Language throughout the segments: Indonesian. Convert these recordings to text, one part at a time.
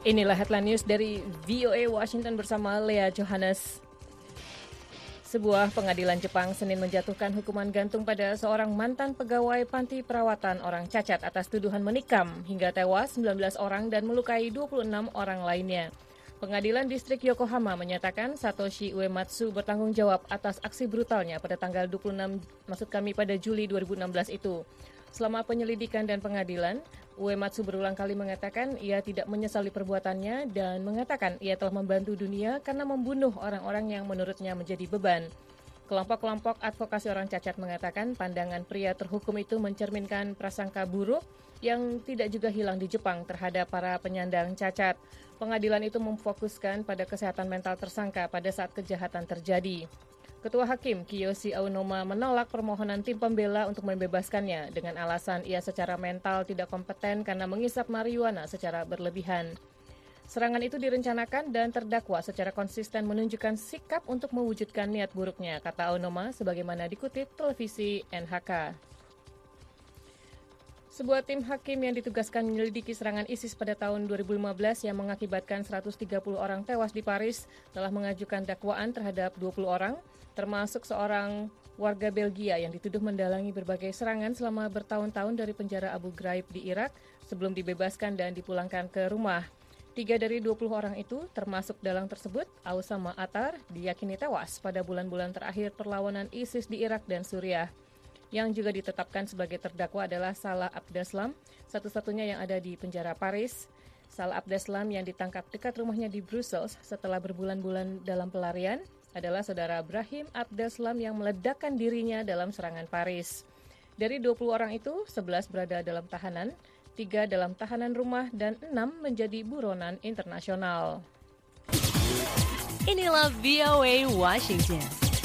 Inilah headline news dari VOA Washington bersama Lea Johannes. Sebuah pengadilan Jepang Senin menjatuhkan hukuman gantung pada seorang mantan pegawai panti perawatan orang cacat atas tuduhan menikam hingga tewas 19 orang dan melukai 26 orang lainnya. Pengadilan Distrik Yokohama menyatakan Satoshi Uematsu bertanggung jawab atas aksi brutalnya pada tanggal 26, pada Juli 2016 itu. Selama penyelidikan dan pengadilan, Uematsu berulang kali mengatakan ia tidak menyesali perbuatannya dan mengatakan ia telah membantu dunia karena membunuh orang-orang yang menurutnya menjadi beban. Kelompok-kelompok advokasi orang cacat mengatakan pandangan pria terhukum itu mencerminkan prasangka buruk yang tidak juga hilang di Jepang terhadap para penyandang cacat. Pengadilan itu memfokuskan pada kesehatan mental tersangka pada saat kejahatan terjadi. Ketua Hakim Kiyoshi Aonoma menolak permohonan tim pembela untuk membebaskannya dengan alasan ia secara mental tidak kompeten karena mengisap marijuana secara berlebihan. Serangan itu direncanakan dan terdakwa secara konsisten menunjukkan sikap untuk mewujudkan niat buruknya, kata Aonoma sebagaimana dikutip televisi NHK. Sebuah tim hakim yang ditugaskan menyelidiki serangan ISIS pada tahun 2015 yang mengakibatkan 130 orang tewas di Paris telah mengajukan dakwaan terhadap 20 orang, termasuk seorang warga Belgia yang dituduh mendalangi berbagai serangan selama bertahun-tahun dari penjara Abu Ghraib di Irak sebelum dibebaskan dan dipulangkan ke rumah. 3 dari 20 orang itu, termasuk dalang tersebut, Oussama Attar, diyakini tewas pada bulan-bulan terakhir perlawanan ISIS di Irak dan Suriah. Yang juga ditetapkan sebagai terdakwa adalah Salah Abdeslam, satu-satunya yang ada di penjara Paris. Salah Abdeslam yang ditangkap dekat rumahnya di Brussels setelah berbulan-bulan dalam pelarian adalah saudara Brahim Abdeslam yang meledakkan dirinya dalam serangan Paris. Dari 20 orang itu, 11 berada dalam tahanan, 3 dalam tahanan rumah, dan 6 menjadi buronan internasional. Inilah VOA Washington.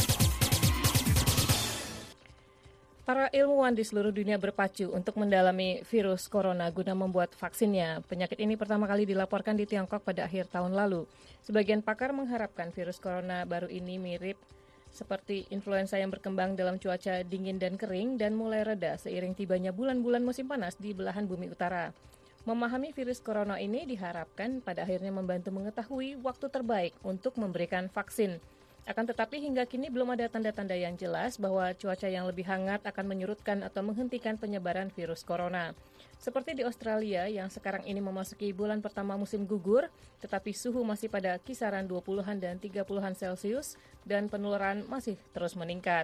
Para ilmuwan di seluruh dunia berpacu untuk mendalami virus corona guna membuat vaksinnya. Penyakit ini pertama kali dilaporkan di Tiongkok pada akhir tahun lalu. Sebagian pakar mengharapkan virus corona baru ini mirip seperti influenza yang berkembang dalam cuaca dingin dan kering dan mulai reda seiring tibanya bulan-bulan musim panas di belahan bumi utara. Memahami virus corona ini diharapkan pada akhirnya membantu mengetahui waktu terbaik untuk memberikan vaksin. Akan tetapi hingga kini belum ada tanda-tanda yang jelas bahwa cuaca yang lebih hangat akan menyurutkan atau menghentikan penyebaran virus corona. Seperti di Australia yang sekarang ini memasuki bulan pertama musim gugur, tetapi suhu masih pada kisaran 20-an dan 30-an Celcius dan penularan masih terus meningkat.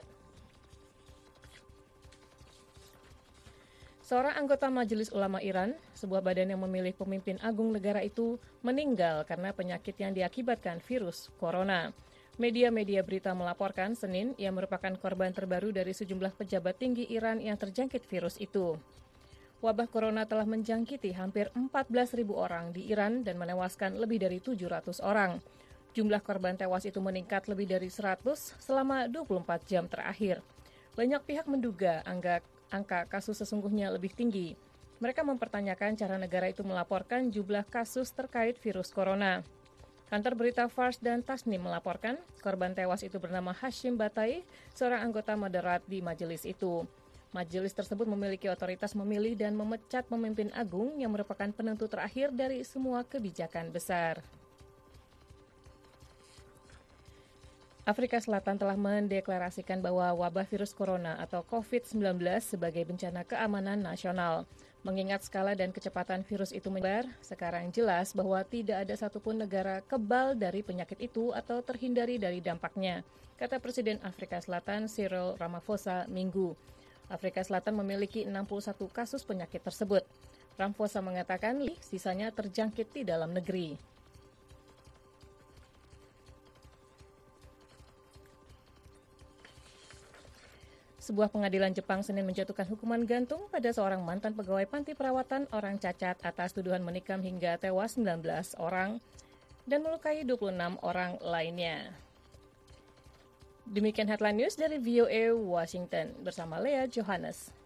Seorang anggota Majelis Ulama Iran, sebuah badan yang memilih pemimpin agung negara itu, meninggal karena penyakit yang diakibatkan virus corona. Media-media berita melaporkan Senin ia merupakan korban terbaru dari sejumlah pejabat tinggi Iran yang terjangkit virus itu. Wabah corona telah menjangkiti hampir 14.000 orang di Iran dan menewaskan lebih dari 700 orang. Jumlah korban tewas itu meningkat lebih dari 100 selama 24 jam terakhir. Banyak pihak menduga angka kasus sesungguhnya lebih tinggi. Mereka mempertanyakan cara negara itu melaporkan jumlah kasus terkait virus corona. Kantor berita Fars dan Tasnim melaporkan korban tewas itu bernama Hashim Batai, seorang anggota moderat di majelis itu. Majelis tersebut memiliki otoritas memilih dan memecat pemimpin agung yang merupakan penentu terakhir dari semua kebijakan besar. Afrika Selatan telah mendeklarasikan bahwa wabah virus corona atau COVID-19 sebagai bencana keamanan nasional. Mengingat skala dan kecepatan virus itu menyebar, sekarang jelas bahwa tidak ada satupun negara kebal dari penyakit itu atau terhindari dari dampaknya, kata Presiden Afrika Selatan Cyril Ramaphosa Minggu. Afrika Selatan memiliki 61 kasus penyakit tersebut. Ramaphosa mengatakan sisanya terjangkit di dalam negeri. Sebuah pengadilan Jepang Senin menjatuhkan hukuman gantung pada seorang mantan pegawai panti perawatan orang cacat atas tuduhan menikam hingga tewas 19 orang dan melukai 26 orang lainnya. Demikian headline news dari VOA Washington bersama Lea Johannes.